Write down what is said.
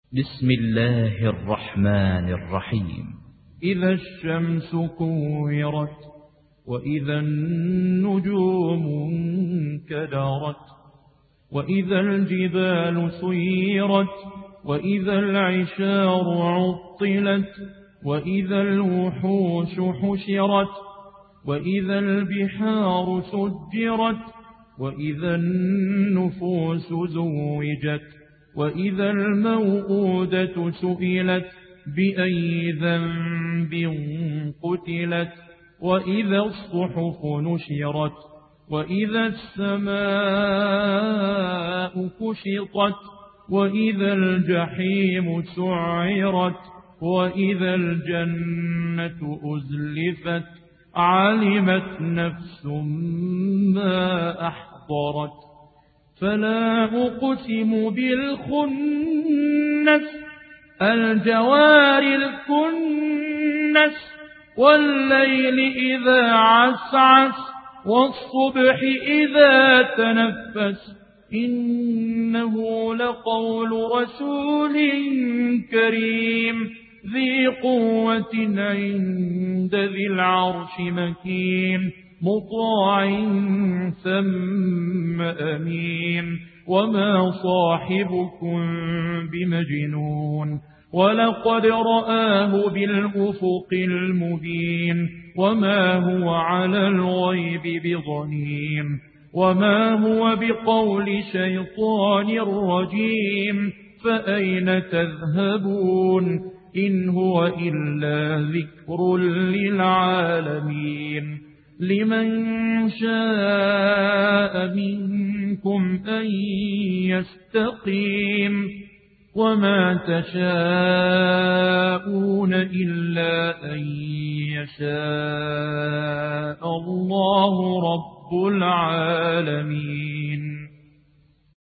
بسم الله الرحمن الرحيم. إذا الشمس كورت وإذا النجوم انكدرت وإذا الجبال سيرت وإذا العشار عطلت وإذا الوحوش حشرت وإذا البحار سجرت وإذا النفوس زوجت وإذا الموءودة سئلت بأي ذنب قتلت وإذا الصحف نشرت وإذا السماء كشطت وإذا الجحيم سعرت وإذا الجنة أزلفت علمت نفس ما أحضرت فلا أقسم بالخنس الجوار الكنس والليل إذا عسعس والصبح إذا تنفس إنه لقول رسول كريم ذي قوة عند ذي العرش مكين مطاع ثم أمين وما صاحبكم بمجنون ولقد رآه بالأفق المبين وما هو على الغيب بضنين وما هو بقول شيطان رجيم فأين تذهبون إن هو إلا ذكر للعالمين لمن شاء منكم أن يستقيم وما تشاءون إلا أن يشاء الله رب العالمين.